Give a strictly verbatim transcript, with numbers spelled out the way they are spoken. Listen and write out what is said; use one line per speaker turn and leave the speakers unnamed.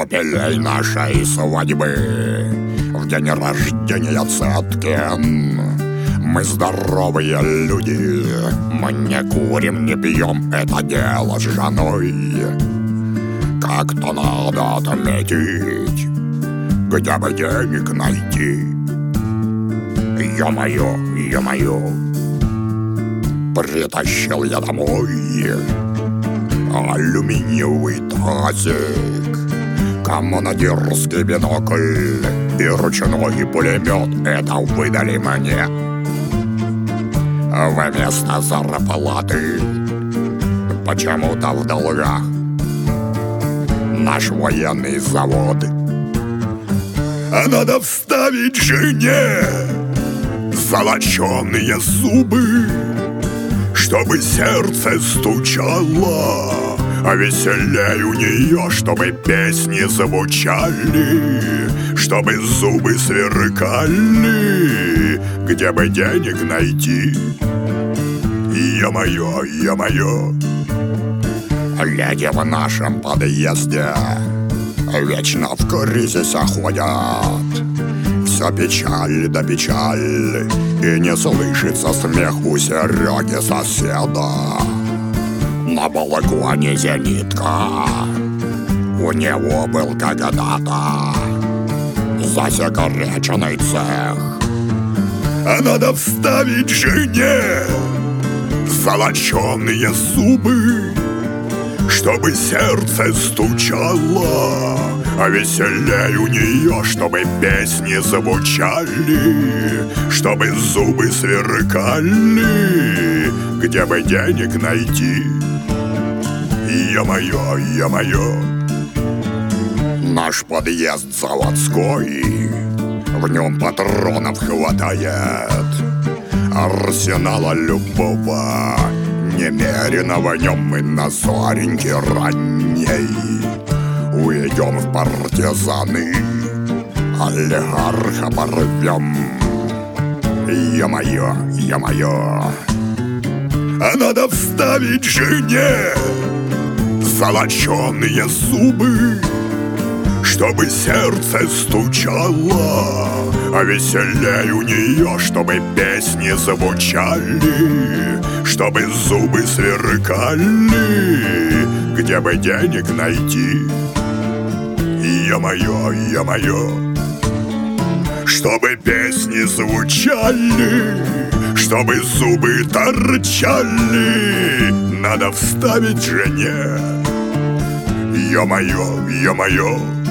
юбилей нашей свадьбы, в день рождения Цеткин. Мы здоровые люди, мы не курим, не пьем, это дело с женой. Как-то надо отметить, где бы денег найти. Ё-моё, ё-моё, притащил я домой алюминиевый тазик, командирский бинокль и ручной пулемет. Это выдали мне вместо зарплаты. Почему-то в долгах наш военный завод. А надо вставить жене золоченые зубы, чтобы сердце стучало, а веселей у нее, чтобы песни звучали, чтобы зубы сверкали, где бы денег найти. Ё-моё, ё-моё, леди в нашем подъезде вечно в кризисе ходят. Все печаль да печаль, и не слышится смех у Сереги соседа. На балконе зенитка, у него был когда-то засекреченный цех. А надо вставить жене золоченые зубы, чтобы сердце стучало, а веселей у нее, чтобы песни звучали, чтобы зубы сверкали, где бы денег найти. Ё-моё, ё-моё, наш подъезд заводской, в нем патронов хватает, арсенала любого немерено в нем. Мы на зореньке ранней уйдем в партизаны, олигарха порвем. Ё-моё, ё-моё, а надо вставить жене золоченые зубы, чтобы сердце стучало, а веселей у нее, чтобы песни звучали, чтобы зубы сверкали, где бы денег найти. Ё-моё, ё-моё, чтобы песни звучали, чтобы зубы торчали, надо вставить жене. Ё-моё, ё-моё,